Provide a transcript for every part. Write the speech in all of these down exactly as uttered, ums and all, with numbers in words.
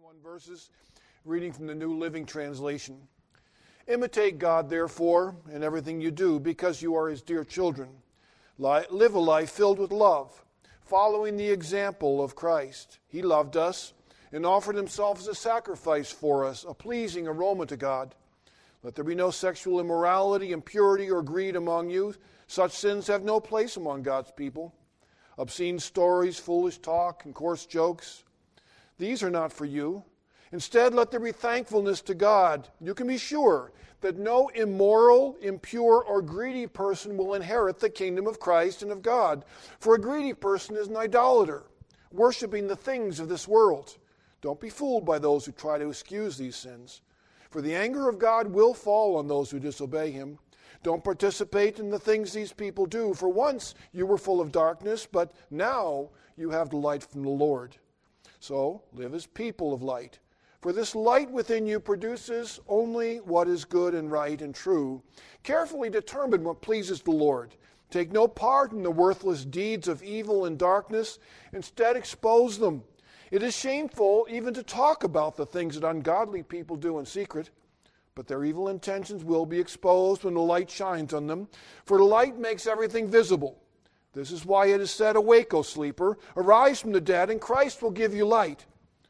twenty-one verses, reading from the New Living Translation. Imitate God, therefore, in everything you do, because you are his dear children. Live a life filled with love, following the example of Christ. He loved us and offered himself as a sacrifice for us, a pleasing aroma to God. Let there be no sexual immorality, impurity, or greed among you. Such sins have no place among God's people. Obscene stories, foolish talk, and coarse jokes, these are not for you. Instead, let there be thankfulness to God. You can be sure that no immoral, impure, or greedy person will inherit the kingdom of Christ and of God. For a greedy person is an idolater, worshiping the things of this world. Don't be fooled by those who try to excuse these sins. For the anger of God will fall on those who disobey him. Don't participate in the things these people do. For once you were full of darkness, but now you have the light from the Lord. So live as people of light. For this light within you produces only what is good and right and true. Carefully determine what pleases the Lord. Take no part in the worthless deeds of evil and darkness. Instead, expose them. It is shameful even to talk about the things that ungodly people do in secret. But their evil intentions will be exposed when the light shines on them. For the light makes everything visible. This is why it is said, "Awake, O sleeper, arise from the dead, and Christ will give you light."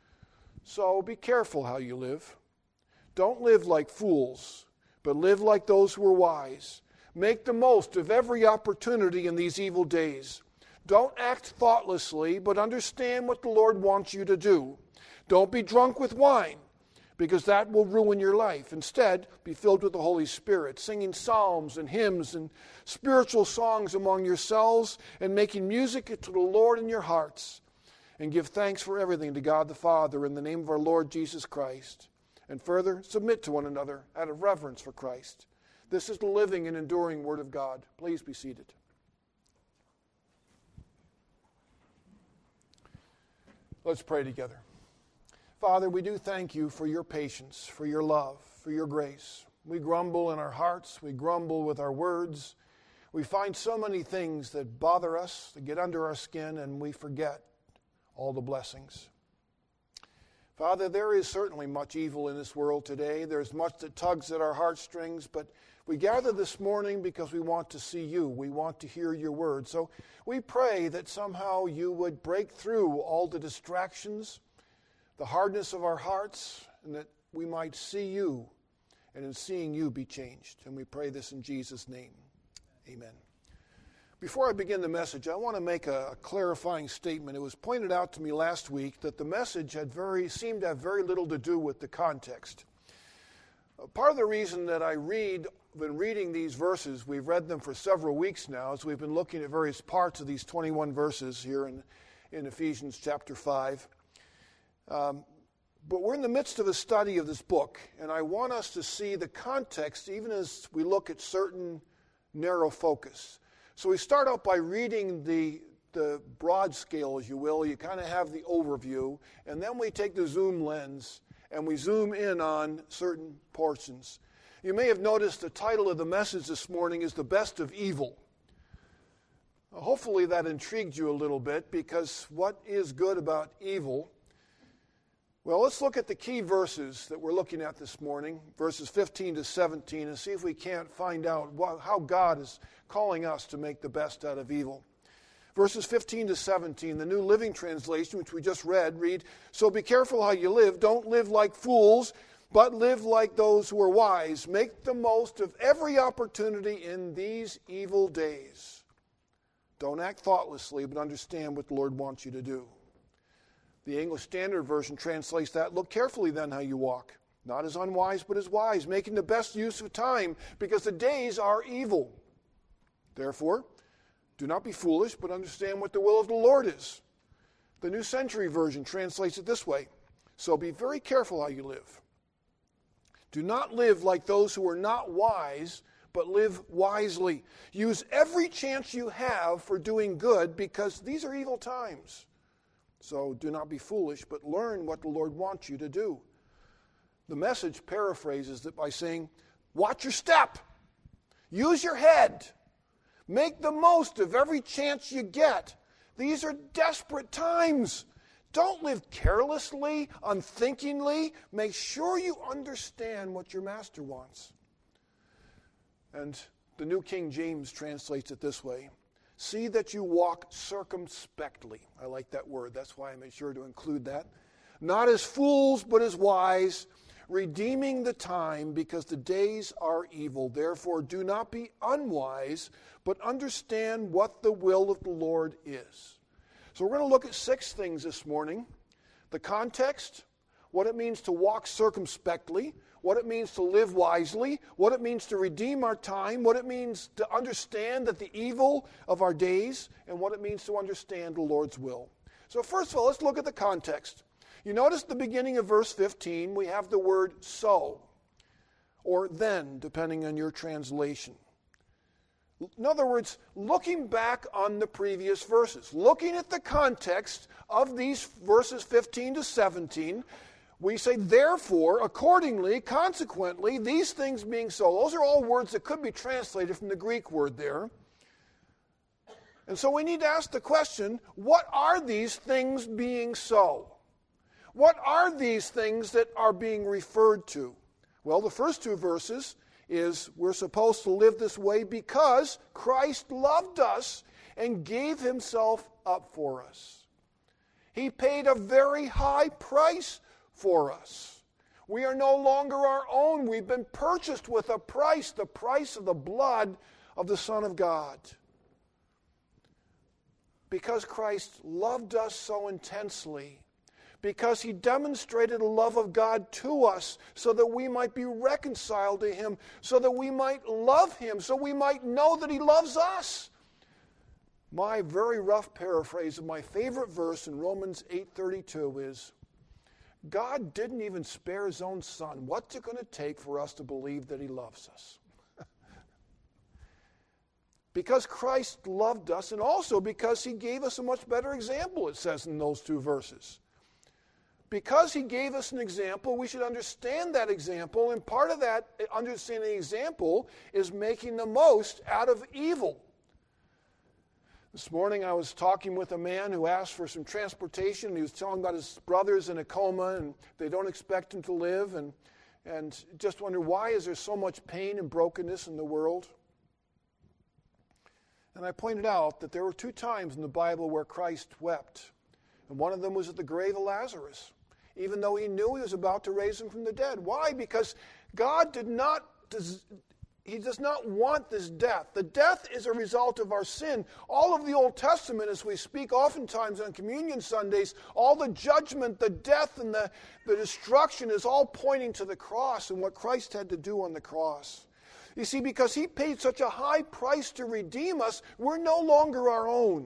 So be careful how you live. Don't live like fools, but live like those who are wise. Make the most of every opportunity in these evil days. Don't act thoughtlessly, but understand what the Lord wants you to do. Don't be drunk with wine, because that will ruin your life. Instead, be filled with the Holy Spirit, singing psalms and hymns and spiritual songs among yourselves, and making music to the Lord in your hearts. And give thanks for everything to God the Father in the name of our Lord Jesus Christ. And further, submit to one another out of reverence for Christ. This is the living and enduring Word of God. Please be seated. Let's pray together. Father, we do thank you for your patience, for your love, for your grace. We grumble in our hearts. We grumble with our words. We find so many things that bother us, that get under our skin, and we forget all the blessings. Father, there is certainly much evil in this world today. There's much that tugs at our heartstrings, but we gather this morning because we want to see you. We want to hear your word. So we pray that somehow you would break through all the distractions, the hardness of our hearts, and that we might see you, and in seeing you be changed. And we pray this in Jesus' name. Amen. Before I begin the message, I want to make a clarifying statement. It was pointed out to me last week that the message had very seemed to have very little to do with the context. Part of the reason that I read, been reading these verses, we've read them for several weeks now, as we've been looking at various parts of these twenty-one verses here in, in Ephesians chapter five. Um, but we're in the midst of a study of this book, and I want us to see the context even as we look at certain narrow focus. So we start out by reading the, the broad scale, as you will. You kind of have the overview, and then we take the zoom lens and we zoom in on certain portions. You may have noticed the title of the message this morning is The Best of Evil. Hopefully that intrigued you a little bit, because what is good about evil? Well, let's look at the key verses that we're looking at this morning, verses fifteen to seventeen, and see if we can't find out what, how God is calling us to make the best out of evil. Verses fifteen to seventeen, the New Living Translation, which we just read, read, "So be careful how you live. Don't live like fools, but live like those who are wise. Make the most of every opportunity in these evil days. Don't act thoughtlessly, but understand what the Lord wants you to do." The English Standard Version translates that, "Look carefully then how you walk, not as unwise but as wise, making the best use of time, because the days are evil. Therefore, do not be foolish, but understand what the will of the Lord is." The New Century Version translates it this way, "So be very careful how you live. Do not live like those who are not wise, but live wisely. Use every chance you have for doing good, because these are evil times. So do not be foolish, but learn what the Lord wants you to do." The Message paraphrases it by saying, "Watch your step. Use your head. Make the most of every chance you get. These are desperate times. Don't live carelessly, unthinkingly. Make sure you understand what your master wants. And the New King James translates it this way. See that you walk circumspectly. I like that word. That's why I made sure to include that. Not as fools, but as wise, redeeming the time, because the days are evil. Therefore, do not be unwise, but understand what the will of the Lord is. So we're going to look at six things this morning. The context, what it means to walk circumspectly, what it means to live wisely, what it means to redeem our time, what it means to understand that the evil of our days, and what it means to understand the Lord's will. So first of all, let's look at the context. You notice at the beginning of verse fifteen, we have the word so, or then, depending on your translation. In other words, looking back on the previous verses, looking at the context of these verses fifteen to seventeen, we say, therefore, accordingly, consequently, these things being so. Those are all words that could be translated from the Greek word there. And so we need to ask the question, what are these things being so? What are these things that are being referred to? Well, the first two verses is we're supposed to live this way because Christ loved us and gave himself up for us. He paid a very high price for us. We are no longer our own. We've been purchased with a price, the price of the blood of the Son of God. Because Christ loved us so intensely, because he demonstrated the love of God to us so that we might be reconciled to him, so that we might love him, so we might know that he loves us. My very rough paraphrase of my favorite verse in Romans eight thirty-two is, God didn't even spare his own son. What's it going to take for us to believe that he loves us? Because Christ loved us, and also because he gave us a much better example, it says in those two verses. Because he gave us an example, we should understand that example, and part of that understanding the example is making the most out of evil. This morning I was talking with a man who asked for some transportation. He was telling about his brother's in a coma, and they don't expect him to live, and, and just wonder, why is there so much pain and brokenness in the world? And I pointed out that there were two times in the Bible where Christ wept, and one of them was at the grave of Lazarus, even though he knew he was about to raise him from the dead. Why? Because God did not, he does not want this death. The death is a result of our sin. All of the Old Testament, as we speak oftentimes on Communion Sundays, all the judgment, the death, and the, the destruction is all pointing to the cross and what Christ had to do on the cross. You see, because he paid such a high price to redeem us, we're no longer our own.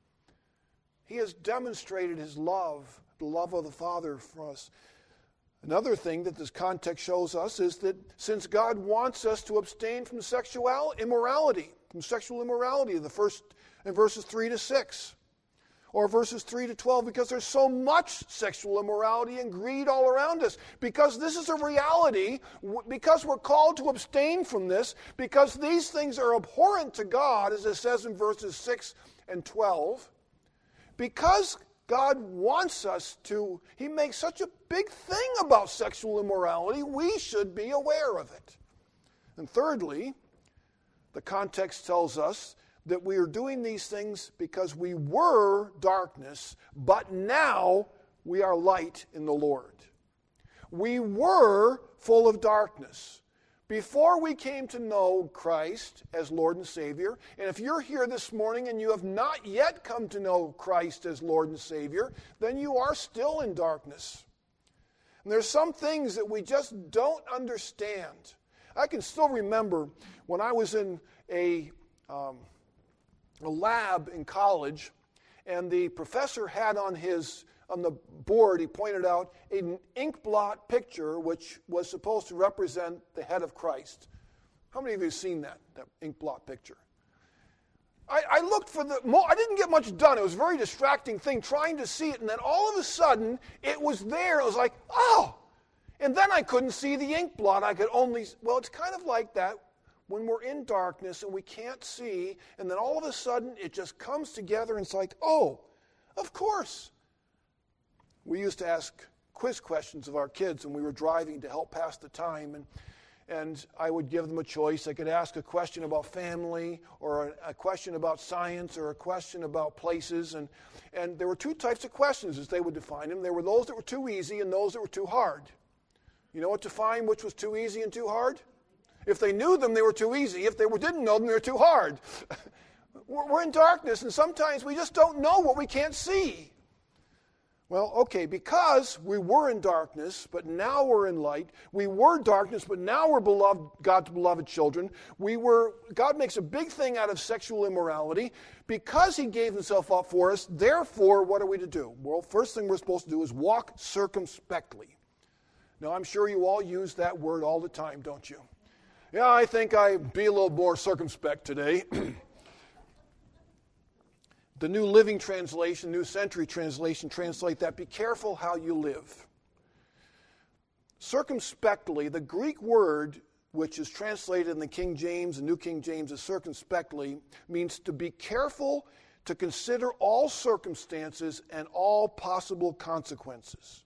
He has demonstrated his love, the love of the Father for us. Another thing that this context shows us is that since God wants us to abstain from sexual immorality, from sexual immorality, the first in verses three to six, or verses three to twelve, because there's so much sexual immorality and greed all around us, because this is a reality, because we're called to abstain from this, because these things are abhorrent to God, as it says in verses six and twelve, because God wants us to, he makes such a big thing about sexual immorality, we should be aware of it. And thirdly, the context tells us that we are doing these things because we were darkness, but now we are light in the Lord. We were full of darkness before we came to know Christ as Lord and Savior. And if you're here this morning and you have not yet come to know Christ as Lord and Savior, then you are still in darkness. And there's some things that we just don't understand. I can still remember when I was in a... Um, a lab in college, and the professor had on his on the board, he pointed out an ink blot picture which was supposed to represent the head of Christ. How many of you have seen that, that ink blot picture? I, I looked for the, I didn't get much done. It was a very distracting thing trying to see it, and then all of a sudden it was there. It was like, oh! And then I couldn't see the ink blot. I could only, well, it's kind of like that when we're in darkness and we can't see, and then all of a sudden it just comes together and it's like, oh, of course. we used to ask quiz questions of our kids when we were driving to help pass the time, and and I would give them a choice. I could ask a question about family, or a, a question about science, or a question about places, and and there were two types of questions as they would define them. There were those that were too easy and those that were too hard. You know what to find which was too easy and too hard? If they knew them, they were too easy. If they were, didn't know them, they were too hard. We're in darkness, and sometimes we just don't know what we can't see. Well, okay, because we were in darkness, but now we're in light. We were darkness, but now we're beloved, God's beloved children. We were. God makes a big thing out of sexual immorality because he gave himself up for us. Therefore, what are we to do? Well, first thing we're supposed to do is walk circumspectly. Now, I'm sure you all use that word all the time, don't you? Yeah, I think I'd be a little more circumspect today. The New Living Translation, New Century Translation, translate that, be careful how you live. Circumspectly, the Greek word, which is translated in the King James and New King James as circumspectly, means to be careful, to consider all circumstances and all possible consequences.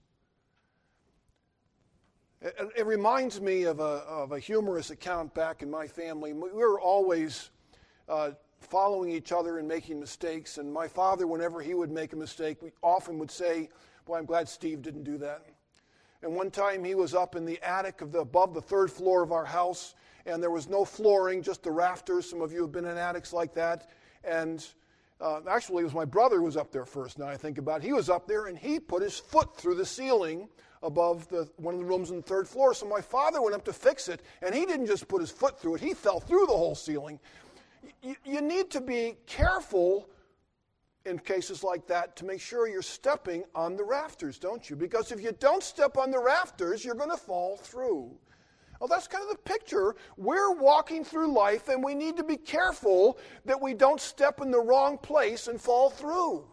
It, it reminds me of a, of a humorous account back in my family. We were always uh, following each other and making mistakes. And my father, whenever he would make a mistake, we often would say, boy, I'm glad Steve didn't do that. And one time he was up in the attic of the above the third floor of our house, and there was no flooring, just the rafters. Some of you have been in attics like that. And uh, actually, it was my brother who was up there first, now I think about it. He was up there, and he put his foot through the ceiling above the, one of the rooms on the third floor. So my father went up to fix it, and he didn't just put his foot through it. He fell through the whole ceiling. You, you need to be careful in cases like that to make sure you're stepping on the rafters, don't you? Because if you don't step on the rafters, you're going to fall through. Well, that's kind of the picture. We're walking through life, and we need to be careful that we don't step in the wrong place and fall through.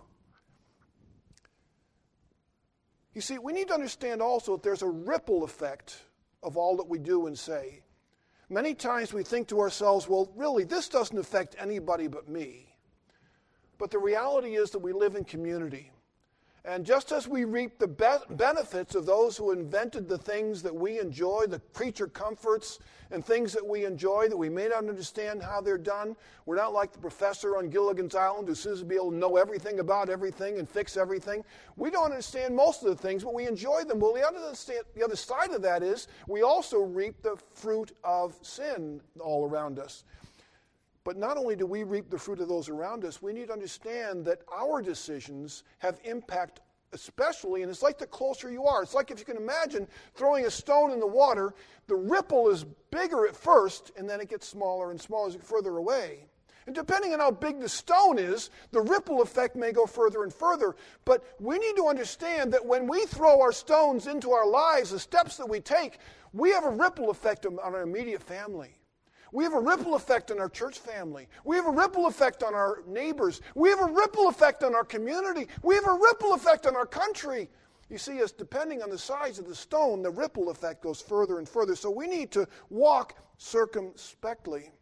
You see, we need to understand also that there's a ripple effect of all that we do and say. Many times we think to ourselves, well, really, this doesn't affect anybody but me. But the reality is that we live in community. And just as we reap the be- benefits of those who invented the things that we enjoy, the creature comforts and things that we enjoy that we may not understand how they're done, we're not like the professor on Gilligan's Island who seems to be able to know everything about everything and fix everything. We don't understand most of the things, but we enjoy them. Well, the other, the other side of that is we also reap the fruit of sin all around us. But not only do we reap the fruit of those around us, we need to understand that our decisions have impact especially, and it's like the closer you are. It's like if you can imagine throwing a stone in the water, the ripple is bigger at first, and then it gets smaller and smaller as you get further away. And depending on how big the stone is, the ripple effect may go further and further. But we need to understand that when we throw our stones into our lives, the steps that we take, we have a ripple effect on our immediate family. We have a ripple effect on our church family. We have a ripple effect on our neighbors. We have a ripple effect on our community. We have a ripple effect on our country. You see, it's depending on the size of the stone, the ripple effect goes further and further. So we need to walk circumspectly.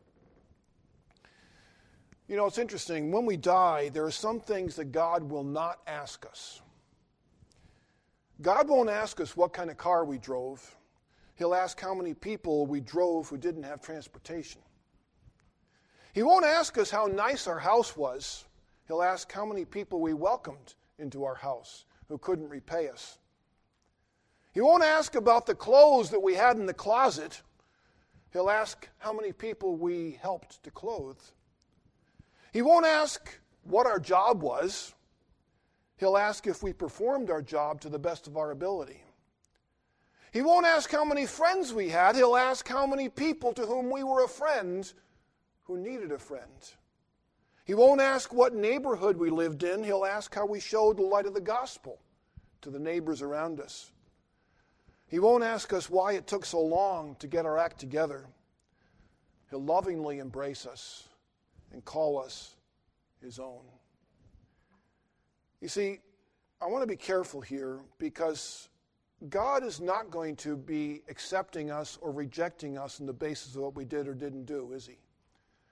You know, it's interesting. When we die, there are some things that God will not ask us. God won't ask us what kind of car we drove. He'll ask how many people we drove who didn't have transportation. He won't ask us how nice our house was. He'll ask how many people we welcomed into our house who couldn't repay us. He won't ask about the clothes that we had in the closet. He'll ask how many people we helped to clothe. He won't ask what our job was. He'll ask if we performed our job to the best of our ability. He won't ask how many friends we had. He'll ask how many people to whom we were a friend who needed a friend. He won't ask what neighborhood we lived in. He'll ask how we showed the light of the gospel to the neighbors around us. He won't ask us why it took so long to get our act together. He'll lovingly embrace us and call us his own. You see, I want to be careful here because God is not going to be accepting us or rejecting us on the basis of what we did or didn't do, is he?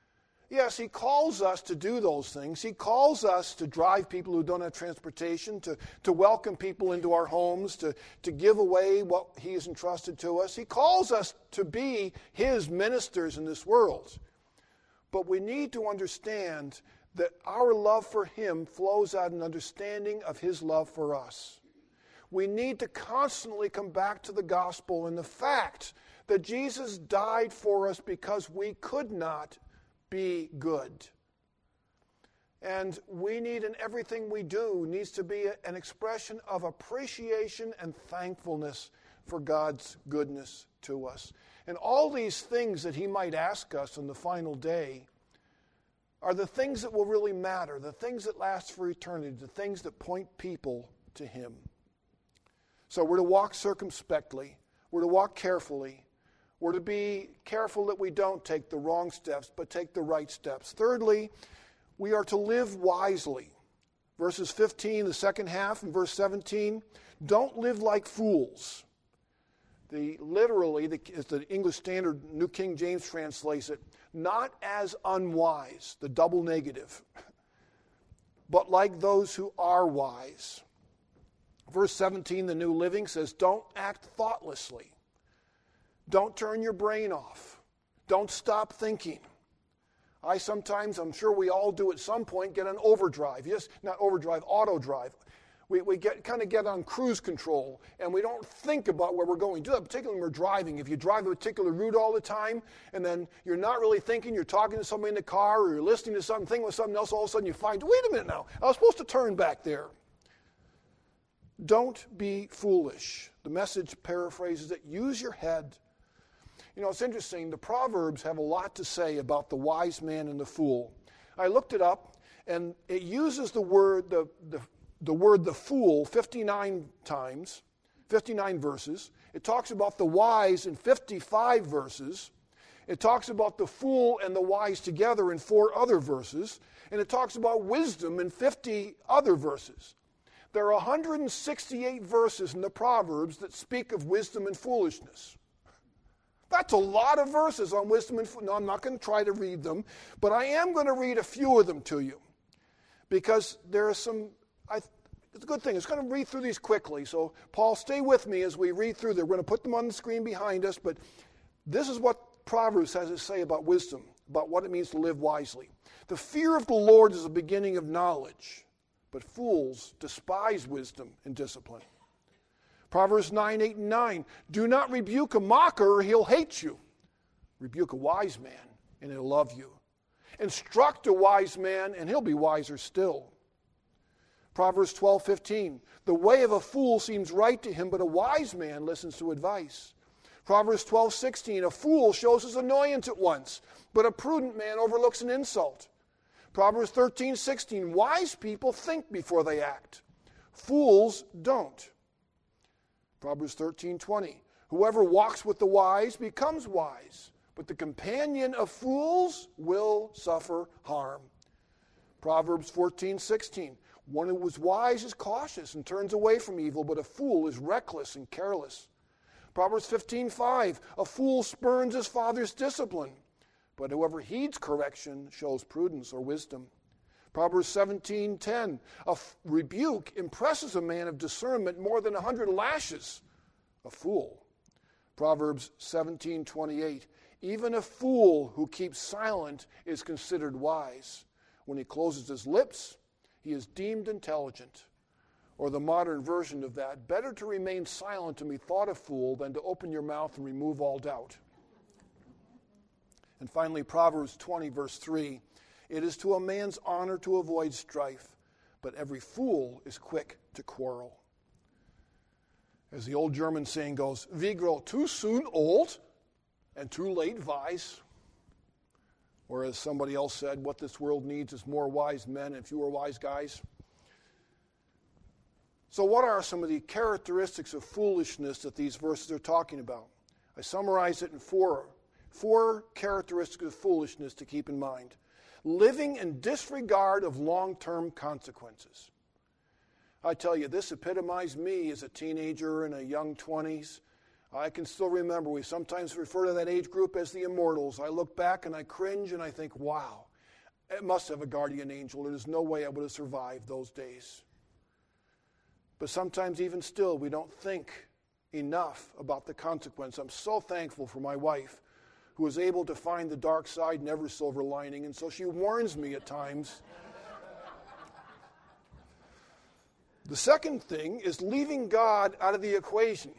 yes, he calls us to do those things. He calls us to drive people who don't have transportation, to, to welcome people into our homes, to, to give away what he has entrusted to us. He calls us to be his ministers in this world. But we need to understand that our love for him flows out of an understanding of his love for us. We need to constantly come back to the gospel and the fact that Jesus died for us because we could not be good. And we need, in everything we do, needs to be an expression of appreciation and thankfulness for God's goodness to us. And all these things that he might ask us on the final day are the things that will really matter, the things that last for eternity, the things that point people to him. So we're to walk circumspectly. We're to walk carefully. We're to be careful that we don't take the wrong steps, but take the right steps. Thirdly, we are to live wisely. Verses fifteen, the second half, and verse seventeen, don't live like fools. The literally, the, as the English Standard New King James translates it, not as unwise, the double negative, but like those who are wise. Verse seventeen, the New Living says, don't act thoughtlessly. Don't turn your brain off. Don't stop thinking. I sometimes, I'm sure we all do at some point, get on overdrive. Yes, not overdrive, auto drive. We, we get kind of get on cruise control, and we don't think about where we're going. Do that particularly when we're driving. If you drive a particular route all the time, and then you're not really thinking, you're talking to somebody in the car, or you're listening to something, thinking with something else, all of a sudden you find, wait a minute now, I was supposed to turn back there. Don't be foolish. The Message paraphrases it, use your head. You know, it's interesting, the Proverbs have a lot to say about the wise man and the fool. I looked it up, and it uses the word, the, the, the word the fool fifty-nine times, fifty-nine verses. It talks about the wise in fifty-five verses. It talks about the fool and the wise together in four other verses. And it talks about wisdom in fifty other verses. There are one hundred sixty-eight verses in the Proverbs that speak of wisdom and foolishness. That's a lot of verses on wisdom and foolishness. No, I'm not going to try to read them, but I am going to read a few of them to you because there are some, I, it's a good thing. It's going to read through these quickly. So, Paul, stay with me as we read through them. We're going to put them on the screen behind us, but this is what Proverbs has to say about wisdom, about what it means to live wisely. The fear of the Lord is the beginning of knowledge, but fools despise wisdom and discipline. Proverbs nine, eight, and nine. Do not rebuke a mocker, or he'll hate you. Rebuke a wise man, and he'll love you. Instruct a wise man, and he'll be wiser still. Proverbs twelve, fifteen. The way of a fool seems right to him, but a wise man listens to advice. Proverbs twelve, sixteen. A fool shows his annoyance at once, but a prudent man overlooks an insult. Proverbs thirteen, sixteen. Wise people think before they act. Fools don't. Proverbs thirteen, twenty. Whoever walks with the wise becomes wise, but the companion of fools will suffer harm. Proverbs fourteen, sixteen. One who is wise is cautious and turns away from evil, but a fool is reckless and careless. Proverbs fifteen, five. A fool spurns his father's discipline, but whoever heeds correction shows prudence or wisdom. Proverbs seventeen, ten. A f- rebuke impresses a man of discernment more than a hundred lashes. A fool. Proverbs seventeen, twenty-eight. Even a fool who keeps silent is considered wise. When he closes his lips, he is deemed intelligent. Or the modern version of that, better to remain silent and be thought a fool than to open your mouth and remove all doubt. And finally, Proverbs twenty, verse three. It is to a man's honor to avoid strife, but every fool is quick to quarrel. As the old German saying goes, "We grow too soon old and too late wise." Or as somebody else said, what this world needs is more wise men and fewer wise guys. So what are some of the characteristics of foolishness that these verses are talking about? I summarize it in four, four characteristics of foolishness to keep in mind. Living in disregard of long-term consequences. I tell you, this epitomized me as a teenager in a young twenties. I can still remember, we sometimes refer to that age group as the immortals. I look back and I cringe and I think, wow, It must have a guardian angel. There's no way I would have survived those days. But sometimes even still, we don't think enough about the consequence. I'm so thankful for my wife, who is able to find the dark side and every silver lining, and so she warns me at times. The second thing is leaving God out of the equation.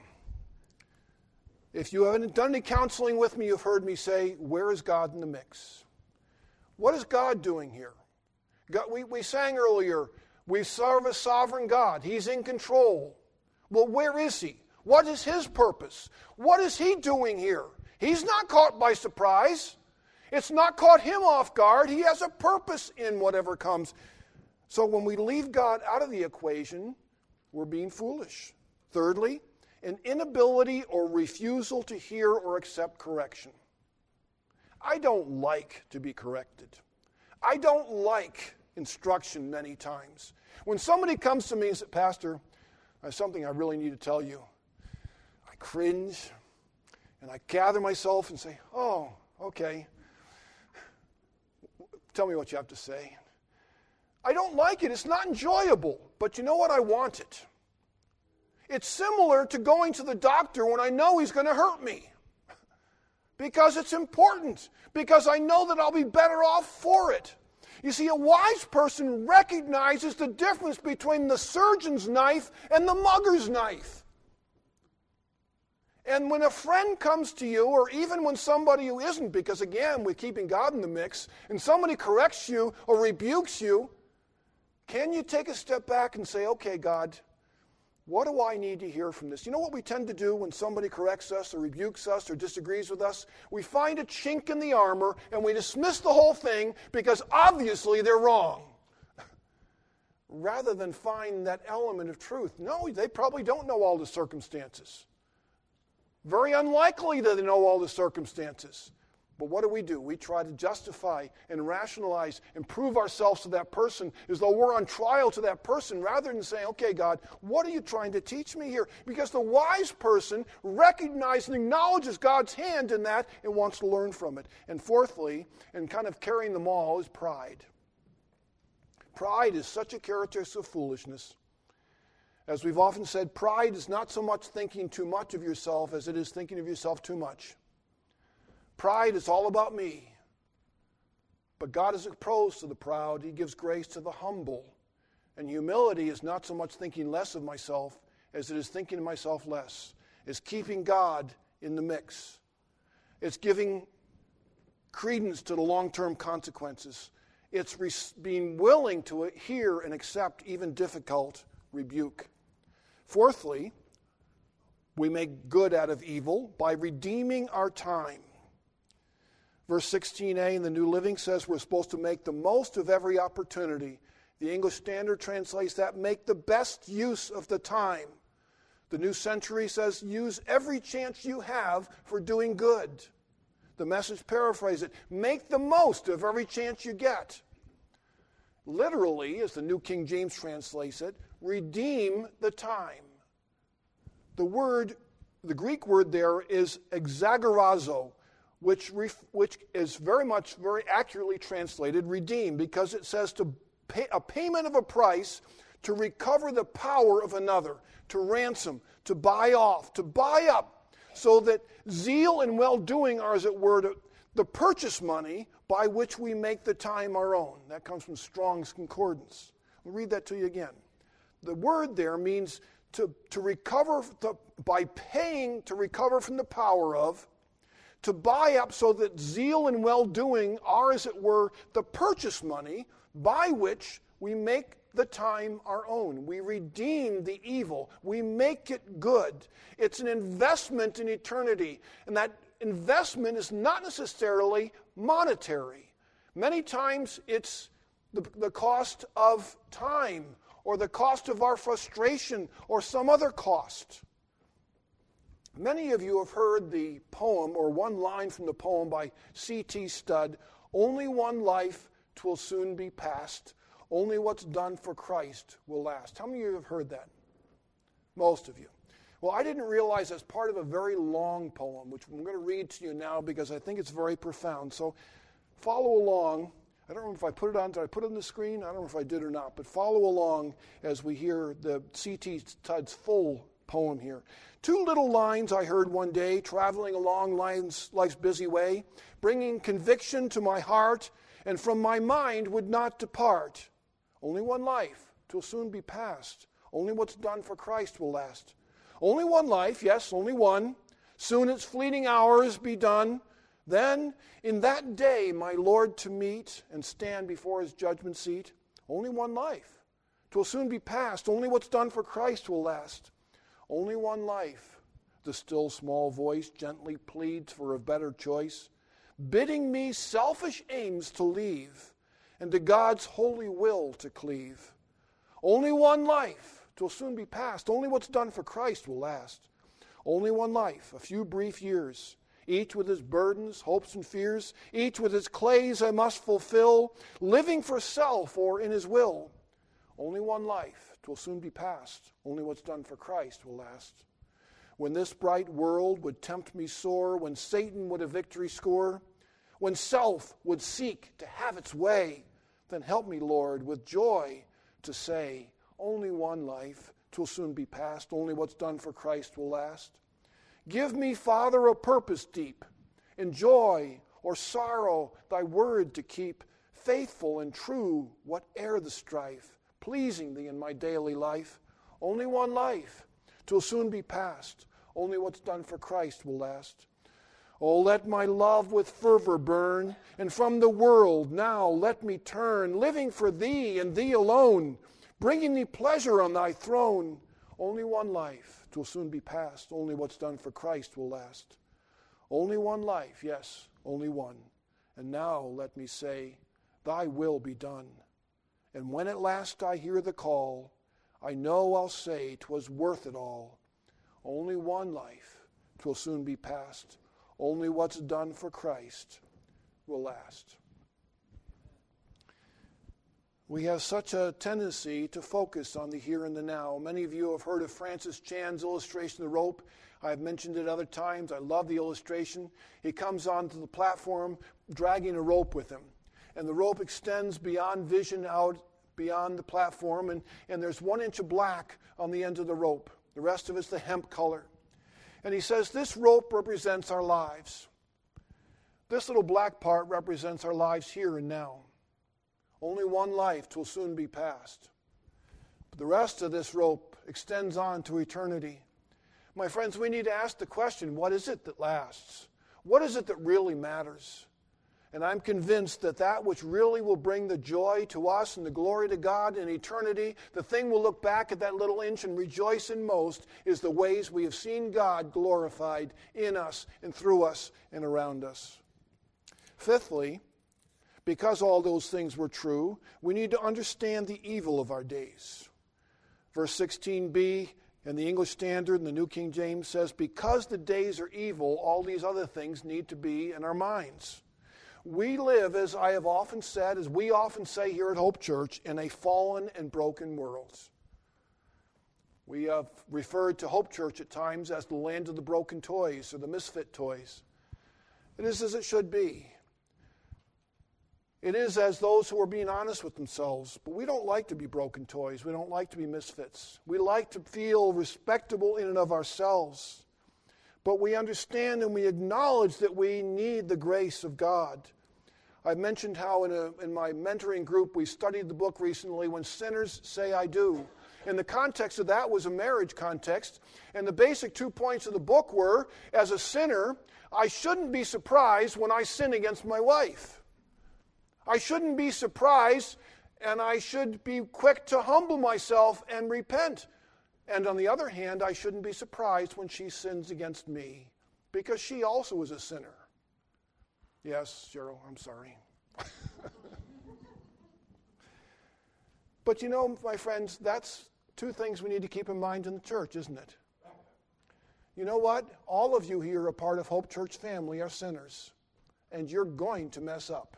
If you haven't done any counseling with me, you've heard me say, where is God in the mix? What is God doing here? God, we, we sang earlier, we serve a sovereign God. He's in control. Well, where is he? What is his purpose? What is he doing here? He's not caught by surprise. It's not caught him off guard. He has a purpose in whatever comes. So when we leave God out of the equation, we're being foolish. Thirdly, an inability or refusal to hear or accept correction. I don't like to be corrected. I don't like instruction many times. When somebody comes to me and says, Pastor, there's something I really need to tell you, I cringe and I gather myself and say, oh, okay. Tell me what you have to say. I don't like it. It's not enjoyable. But you know what? I want it. It's similar to going to the doctor when I know he's going to hurt me. Because it's important. Because I know that I'll be better off for it. You see, a wise person recognizes the difference between the surgeon's knife and the mugger's knife. And when a friend comes to you, or even when somebody who isn't, because again, we're keeping God in the mix, and somebody corrects you or rebukes you, can you take a step back and say, okay, God, what do I need to hear from this? You know what we tend to do when somebody corrects us or rebukes us or disagrees with us? We find a chink in the armor and we dismiss the whole thing because obviously they're wrong. Rather than find that element of truth. No, they probably don't know all the circumstances. Very unlikely that they know all the circumstances. But what do we do? We try to justify and rationalize and prove ourselves to that person as though we're on trial to that person rather than saying, okay, God, what are you trying to teach me here? Because the wise person recognizes and acknowledges God's hand in that and wants to learn from it. And fourthly, and kind of carrying them all, is pride. Pride is such a characteristic of foolishness. As we've often said, pride is not so much thinking too much of yourself as it is thinking of yourself too much. Pride is all about me. But God is opposed to the proud. He gives grace to the humble. And humility is not so much thinking less of myself as it is thinking of myself less. It's keeping God in the mix. It's giving credence to the long-term consequences. It's re- being willing to hear and accept even difficult rebuke. Fourthly, we make good out of evil by redeeming our time. Verse sixteen a in the New Living says we're supposed to make the most of every opportunity. The English Standard translates that, make the best use of the time. The New Century says, use every chance you have for doing good. The Message paraphrase it, make the most of every chance you get. Literally, as the New King James translates it, redeem the time. The word, the Greek word there is exagorazo, which ref, which is very much, very accurately translated redeem, because it says to pay a payment of a price to recover the power of another, to ransom, to buy off, to buy up, so that zeal and well-doing are, as it were, the purchase money by which we make the time our own. That comes from Strong's Concordance. I'll read that to you again. The word there means to, to recover, the, by paying to recover from the power of, to buy up so that zeal and well-doing are, as it were, the purchase money by which we make the time our own. We redeem the evil. We make it good. It's an investment in eternity. And that investment is not necessarily monetary. Many times it's the, the cost of time or the cost of our frustration or some other cost. Many of you have heard the poem, or one line from the poem by C T Studd, only one life 'twill soon be past, only what's done for Christ will last. How many of you have heard that? Most of you. Well, I didn't realize that's part of a very long poem, which I'm going to read to you now because I think it's very profound. So follow along. I don't know if I put it on, did I put it on the screen? I don't know if I did or not, but follow along as we hear the C T Tudd's full poem here. Two little lines I heard one day, traveling along life's, life's busy way, bringing conviction to my heart, and from my mind would not depart. Only one life, 'twill soon be past. Only what's done for Christ will last. Only one life, yes, only one. Soon its fleeting hours be done. Then, in that day, my Lord to meet and stand before his judgment seat. Only one life. 'Twill soon be past. Only what's done for Christ will last. Only one life. The still small voice gently pleads for a better choice, bidding me selfish aims to leave and to God's holy will to cleave. Only one life. 'Twill soon be past. Only what's done for Christ will last. Only one life, a few brief years, each with his burdens, hopes, and fears, each with his clays I must fulfill, living for self or in his will. Only one life, 'twill soon be past. Only what's done for Christ will last. When this bright world would tempt me sore, when Satan would a victory score, when self would seek to have its way, then help me, Lord, with joy to say, only one life, 'twill soon be past. Only what's done for Christ will last. Give me, Father, a purpose deep, in joy or sorrow, thy word to keep, faithful and true, whate'er the strife, pleasing thee in my daily life. Only one life, 'twill soon be past. Only what's done for Christ will last. Oh, let my love with fervor burn, and from the world now let me turn, living for thee and thee alone, bringing thee pleasure on thy throne. Only one life, 'twill soon be past. Only what's done for Christ will last. Only one life, yes, only one. And now let me say, thy will be done. And when at last I hear the call, I know I'll say 'twas worth it all. Only one life, 'twill soon be past. Only what's done for Christ will last. We have such a tendency to focus on the here and the now. Many of you have heard of Francis Chan's illustration of the rope. I've mentioned it other times. I love the illustration. He comes onto the platform dragging a rope with him. And the rope extends beyond vision out beyond the platform. And, and there's one inch of black on the end of the rope. The rest of it's the hemp color. And he says this rope represents our lives. This little black part represents our lives here and now. Only one life, 'twill soon be past. But the rest of this rope extends on to eternity. My friends, we need to ask the question, what is it that lasts? What is it that really matters? And I'm convinced that that which really will bring the joy to us and the glory to God in eternity, the thing we'll look back at that little inch and rejoice in most, is the ways we have seen God glorified in us and through us and around us. Fifthly, because all those things were true, we need to understand the evil of our days. Verse sixteen b in the English Standard and the New King James says, because the days are evil, all these other things need to be in our minds. We live, as I have often said, as we often say here at Hope Church, in a fallen and broken world. We have referred to Hope Church at times as the land of the broken toys or the misfit toys. It is as it should be. It is as those who are being honest with themselves. But we don't like to be broken toys. We don't like to be misfits. We like to feel respectable in and of ourselves. But we understand and we acknowledge that we need the grace of God. I've mentioned how in, a, in my mentoring group we studied the book recently, When Sinners Say I Do. And the context of that was a marriage context. And the basic two points of the book were, as a sinner, I shouldn't be surprised when I sin against my wife. I shouldn't be surprised, and I should be quick to humble myself and repent. And on the other hand, I shouldn't be surprised when she sins against me, because she also is a sinner. Yes, Cheryl, I'm sorry. But you know, my friends, that's two things we need to keep in mind in the church, isn't it? You know what? All of you here, a part of Hope Church family, are sinners, and you're going to mess up.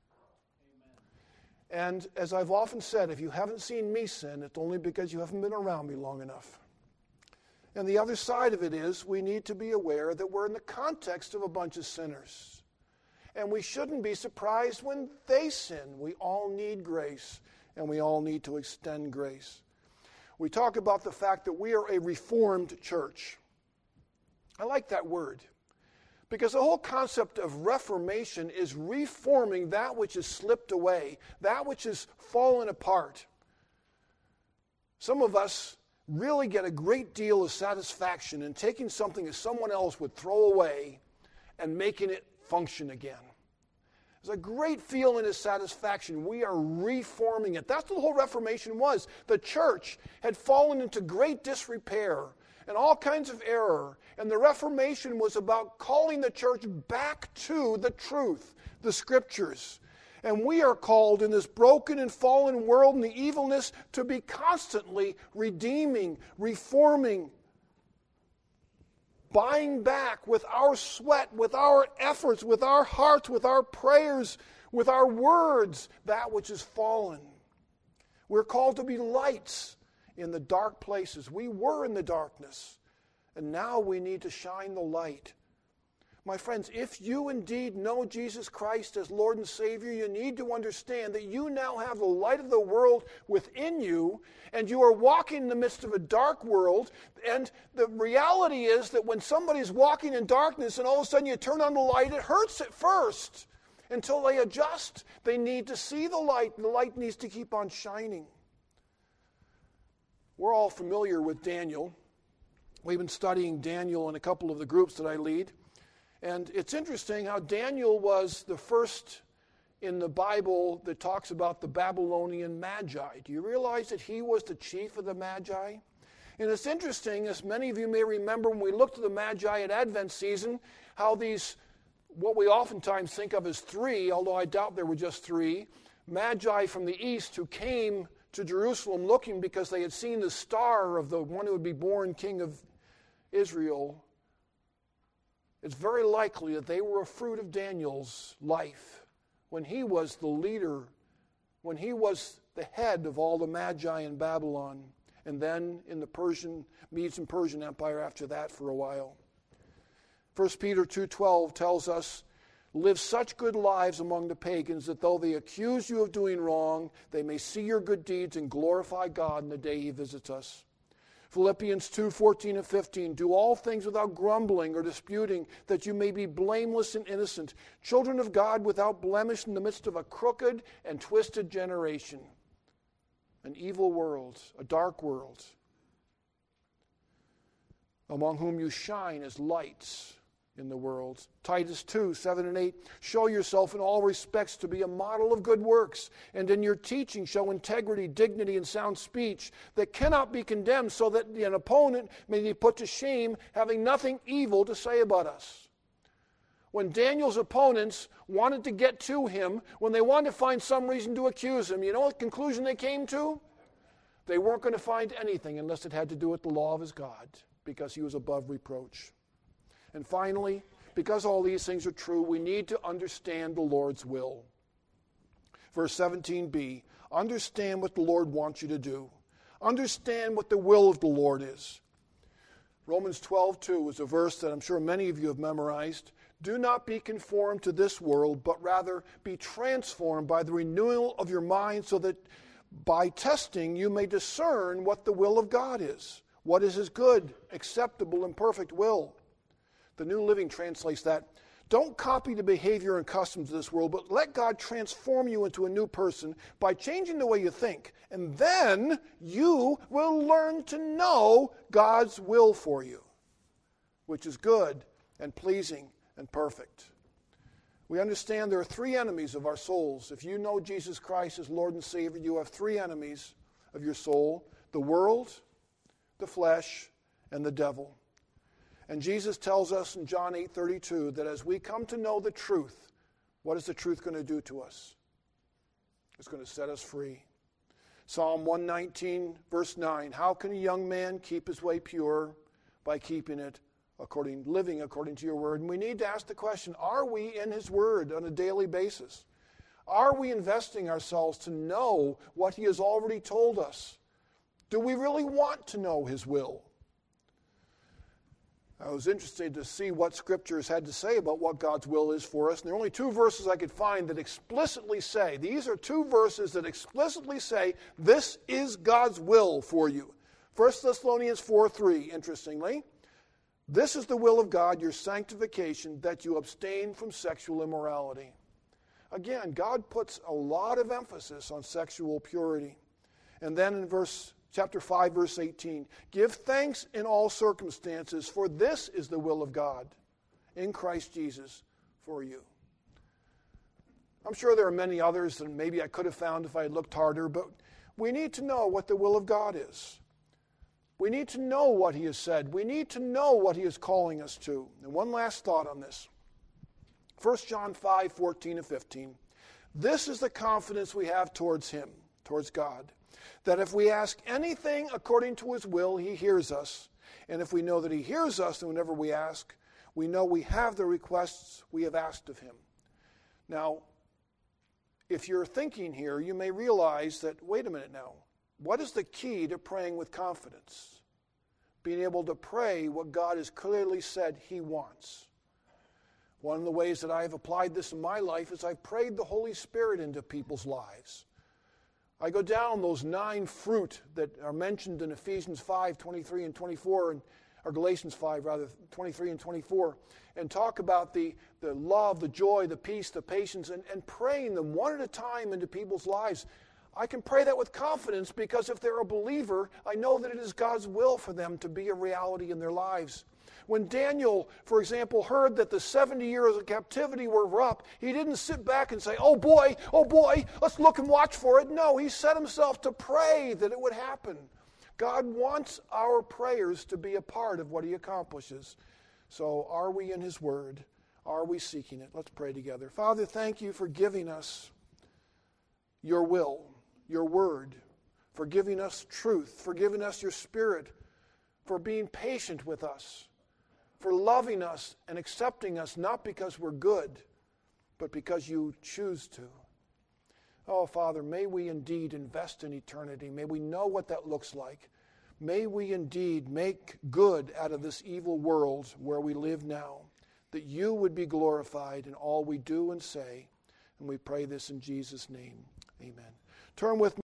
And as I've often said, if you haven't seen me sin, it's only because you haven't been around me long enough. And the other side of it is we need to be aware that we're in the context of a bunch of sinners. and we shouldn't be surprised when they sin. We all need grace, and we all need to extend grace. We talk about the fact that we are a reformed church. I like that word, because the whole concept of reformation is reforming that which has slipped away, that which has fallen apart. Some of us really get a great deal of satisfaction in taking something that someone else would throw away and making it function again. There's a great feeling of satisfaction. We are reforming it. That's what the whole Reformation was. The church had fallen into great disrepair and all kinds of error. And the Reformation was about calling the church back to the truth, the Scriptures. And we are called in this broken and fallen world and the evilness to be constantly redeeming, reforming, buying back with our sweat, with our efforts, with our hearts, with our prayers, with our words, that which is fallen. We're called to be lights in the dark places. We were in the darkness, and now we need to shine the light. My friends, if you indeed know Jesus Christ as Lord and Savior, you need to understand that you now have the light of the world within you, and you are walking in the midst of a dark world. And the reality is that when somebody's walking in darkness and all of a sudden you turn on the light, it hurts at first. Until they adjust, they need to see the light. The light needs to keep on shining. We're all familiar with Daniel. We've been studying Daniel in a couple of the groups that I lead. And it's interesting how Daniel was the first in the Bible that talks about the Babylonian Magi. Do you realize that he was the chief of the Magi? And it's interesting, as many of you may remember, when we looked at the Magi at Advent season, how these, what we oftentimes think of as three, although I doubt there were just three, Magi from the east who came to Jerusalem looking because they had seen the star of the one who would be born king of Israel. It's very likely that they were a fruit of Daniel's life when he was the leader, when he was the head of all the Magi in Babylon, and then in the Persian, Medes and Persian Empire after that for a while. First Peter two twelve tells us, live such good lives among the pagans that though they accuse you of doing wrong, they may see your good deeds and glorify God in the day he visits us. Philippians two fourteen and fifteen, do all things without grumbling or disputing, that you may be blameless and innocent, children of God without blemish in the midst of a crooked and twisted generation, an evil world, a dark world, among whom you shine as lights in the world. Titus two, seven and eight, show yourself in all respects to be a model of good works, and in your teaching show integrity, dignity, and sound speech that cannot be condemned, so that an opponent may be put to shame, having nothing evil to say about us. When Daniel's opponents wanted to get to him, when they wanted to find some reason to accuse him, you know what conclusion they came to? They weren't going to find anything unless it had to do with the law of his God, because he was above reproach. And finally, because all these things are true, we need to understand the Lord's will. Verse seventeen b, understand what the Lord wants you to do. Understand what the will of the Lord is. Romans twelve two is a verse that I'm sure many of you have memorized. Do not be conformed to this world, but rather be transformed by the renewal of your mind, so that by testing you may discern what the will of God is, what is his good, acceptable, and perfect will. The New Living translates that, don't copy the behavior and customs of this world, but let God transform you into a new person by changing the way you think. And then you will learn to know God's will for you, which is good and pleasing and perfect. We understand there are three enemies of our souls. If you know Jesus Christ as Lord and Savior, you have three enemies of your soul: the world, the flesh, and the devil. And Jesus tells us in John eight thirty-two that as we come to know the truth, what is the truth going to do to us? It's going to set us free. Psalm one nineteen, verse nine, how can a young man keep his way pure? By keeping it according, living according to your word. And we need to ask the question, are we in his word on a daily basis? Are we investing ourselves to know what he has already told us? Do we really want to know his will? I was interested to see what Scriptures had to say about what God's will is for us. And there are only two verses I could find that explicitly say, these are two verses that explicitly say, this is God's will for you. First Thessalonians four three, interestingly. This is the will of God, your sanctification, that you abstain from sexual immorality. Again, God puts a lot of emphasis on sexual purity. And then in verse chapter five, verse eighteen, give thanks in all circumstances, for this is the will of God in Christ Jesus for you. I'm sure there are many others that maybe I could have found if I had looked harder, but we need to know what the will of God is. We need to know what He has said. We need to know what He is calling us to. And one last thought on this. First John five, fourteen and fifteen. This is the confidence we have towards Him, towards God, that if we ask anything according to His will, He hears us. And if we know that He hears us, then whenever we ask, we know we have the requests we have asked of Him. Now, if you're thinking here, you may realize that, wait a minute now, what is the key to praying with confidence? Being able to pray what God has clearly said He wants. One of the ways that I have applied this in my life is I've prayed the Holy Spirit into people's lives. I go down those nine fruit that are mentioned in Ephesians five, twenty-three and twenty-four, and, or Galatians five, rather, twenty-three and twenty-four, and talk about the, the love, the joy, the peace, the patience, and, and praying them one at a time into people's lives. I can pray that with confidence because if they're a believer, I know that it is God's will for them to be a reality in their lives. When Daniel, for example, heard that the seventy years of captivity were up, he didn't sit back and say, oh boy, oh boy, let's look and watch for it. No, he set himself to pray that it would happen. God wants our prayers to be a part of what He accomplishes. So are we in His Word? Are we seeking it? Let's pray together. Father, thank You for giving us Your will, Your Word, for giving us truth, for giving us Your Spirit, for being patient with us, for loving us and accepting us, not because we're good, but because You choose to. Oh, Father, may we indeed invest in eternity. May we know what that looks like. May we indeed make good out of this evil world where we live now, that You would be glorified in all we do and say. And we pray this in Jesus' name. Amen. Turn with me.